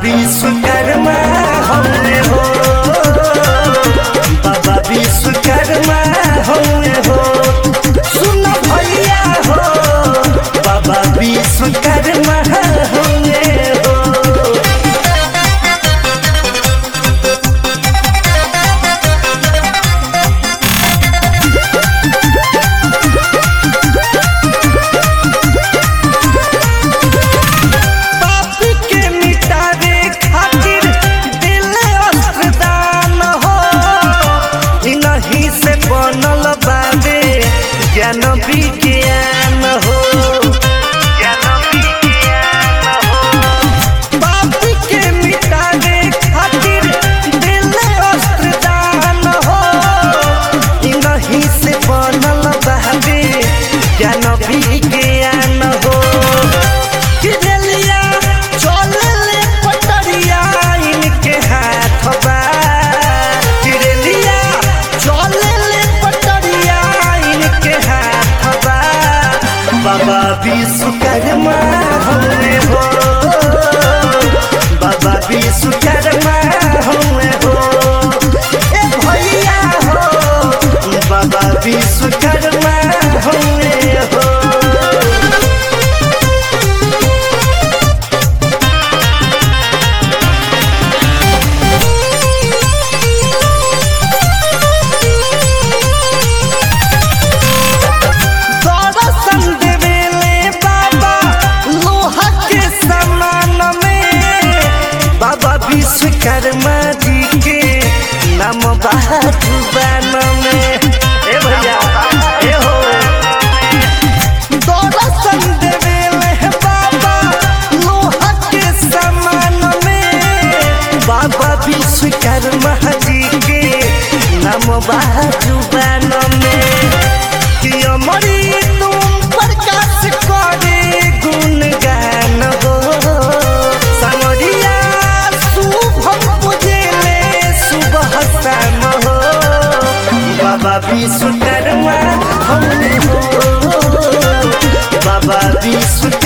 विश्वकर्मा होंगे हो, बाबा विश्वकर्मा होंगे हो। सुन भैया हो, बाबा विश्वकर्मा होंगे हो। ज्ञान विज्ञान हो, ज्ञान विज्ञान हो। पाप के मिटावे खातिर दिले अस्त्र दान हो, इन्हीं से बनल बाबे ज्ञान विज्ञान हो। किरलिया चलले पटरिया इनके हाथ बा, किरलिया चलले पटरिया इनके हाथ बा। बाबा विश्वकर्मा होंगे हो, बाबा विश्वकर्मा होंगे हो। ए भैया हो, बाबा विश्वकर्मा होंगे हो। विश्वकर्मा जी के नाम बाजुबान में, ए भैया ए हो दर्शन देवे बाबा लोहा के समान में। बाबा विश्वकर्मा जी के नाम बाजुबान में। कि अमरी तुम प्रकाश करे गुणगान हो, बाबा विश्वकर्मा होंगे हो, बाबा विश्व